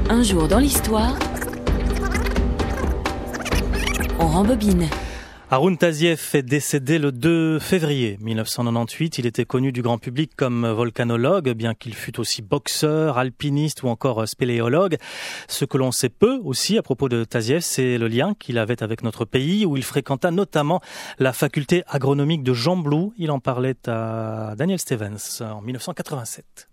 Un jour dans l'histoire, on rembobine. Haroun Taziev est décédé le 2 février 1998. Il était connu du grand public comme volcanologue, bien qu'il fût aussi boxeur, alpiniste ou encore spéléologue. Ce que l'on sait peu aussi à propos de Taziev, c'est le lien qu'il avait avec notre pays, où il fréquenta notamment la faculté agronomique de Gembloux. Il en parlait à Daniel Stevens en 1987.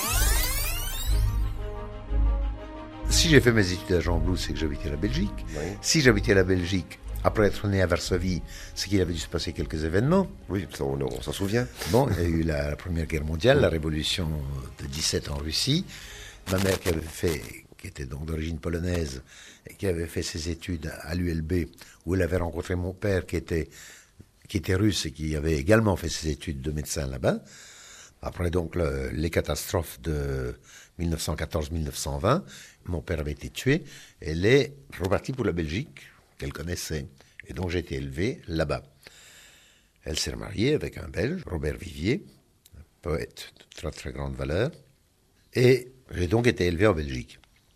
Si j'ai fait mes études à Gembloux, c'est que j'habitais la Belgique. Oui. Si j'habitais la Belgique, après être né à Varsovie, c'est qu'il avait dû se passer quelques événements. Oui, on s'en souvient. Bon, il y a eu la Première Guerre mondiale, la révolution de 17 en Russie. Ma mère qui était donc d'origine polonaise, et qui avait fait ses études à l'ULB, où elle avait rencontré mon père qui était russe et qui avait également fait ses études de médecin là-bas. Après donc les catastrophes de 1914-1920, mon père avait été tué. Elle est repartie pour la Belgique, qu'elle connaissait. Et donc j'ai été élevé là-bas. Elle s'est remariée avec un Belge, Robert Vivier, un poète de très très grande valeur. Et j'ai donc été élevé en Belgique.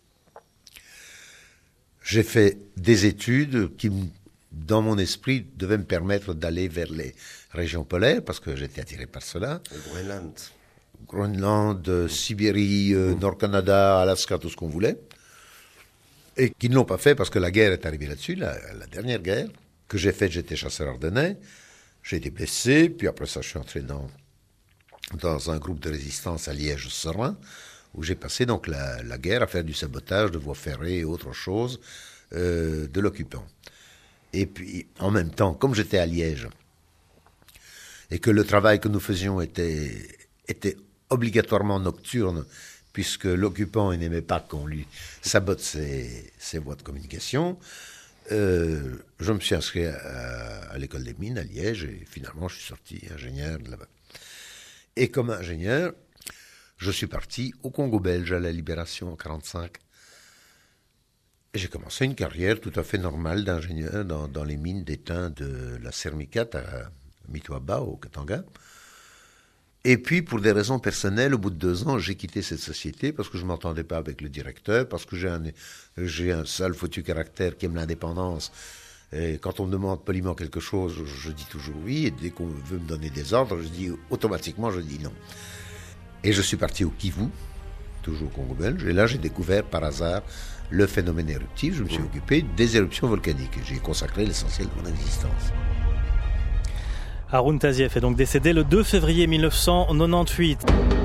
J'ai fait des études qui, dans mon esprit, devaient me permettre d'aller vers les régions polaires, parce que j'étais attiré par cela. Groenland, Sibérie, Nord-Canada, Alaska, tout ce qu'on voulait. Et qui ne l'ont pas fait parce que la guerre est arrivée là-dessus, la dernière guerre que j'ai faite. J'étais chasseur ardennais, j'ai été blessé, puis après ça je suis entré dans un groupe de résistance à Liège-Serein, où j'ai passé donc la guerre à faire du sabotage de voies ferrées et autre chose de l'occupant. Et puis en même temps, comme j'étais à Liège, et que le travail que nous faisions était obligatoirement nocturne, puisque l'occupant n'aimait pas qu'on lui sabote ses voies de communication, je me suis inscrit à l'école des mines à Liège, et finalement je suis sorti ingénieur de là-bas. Et comme ingénieur, je suis parti au Congo belge à la Libération en 1945. Et j'ai commencé une carrière tout à fait normale d'ingénieur dans les mines d'étain de la Sermicat à Mitwaba, au Katanga. Et puis, pour des raisons personnelles, au bout de 2 ans, j'ai quitté cette société parce que je ne m'entendais pas avec le directeur, parce que j'ai un sale foutu caractère qui aime l'indépendance. Et quand on me demande poliment quelque chose, je dis toujours oui. Et dès qu'on veut me donner des ordres, automatiquement, je dis non. Et je suis parti au Kivu, toujours au Congo belge. Et là, j'ai découvert par hasard le phénomène éruptif. Je me suis occupé des éruptions volcaniques. J'ai consacré l'essentiel de mon existence. Haroun Taziev est donc décédé le 2 février 1998.